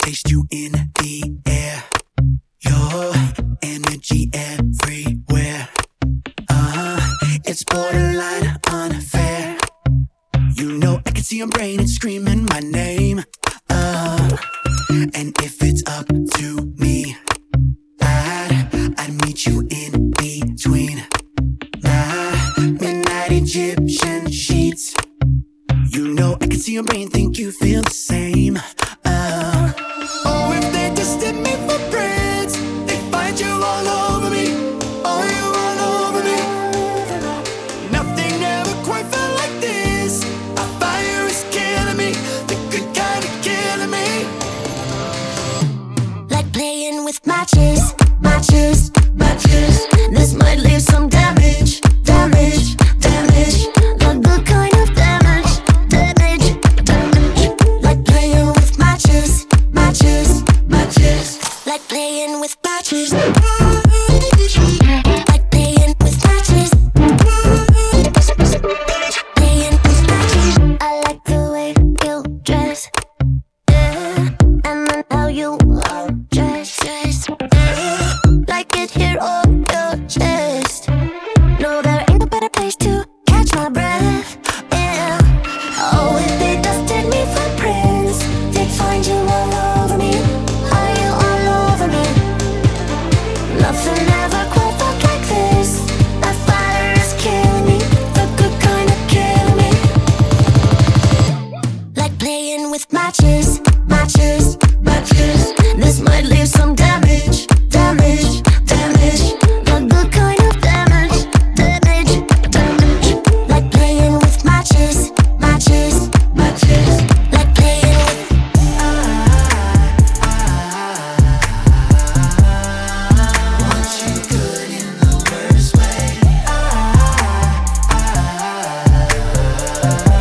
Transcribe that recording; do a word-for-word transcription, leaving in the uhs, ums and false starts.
taste you in the air. Your energy everywhere. Uh-huh, it's borderline unfair. You know I can see your brain, it's screaming my name. Uh, and if it's up to me, I'd, I'd meet you in between my midnight Egyptian sheets. You know I can see your brain, think you feel the same. Uh, oh, if they tested me for friends, they find you all over me. Oh, you all over me. Nothing ever quite felt like this. A fire is killing me, the good kind of killing me. Like playing with matches, matches, matches. This might leave some damage, damage, damage. The good kind of damage, damage, damage. Like playing with matches, matches, matches. Like playing with matches. Like playing with matches. Playing with matches. I like the way you dress, yeah, and then how you dress, dress. Like it here on your chest. No, there ain't no better place to catch my breath, yeah. Oh, if they dusted me for prints, they'd find you all over me. Are you all over me? Nothing ever quite felt like this. That fire is killing me, the good kind of killing me. Like playing with matches, matches, matches. This might leave some damage, damage, damage. The good kind of damage, damage, damage. Like playing with matches, matches, matches. Like playing with Want you good in the worst way.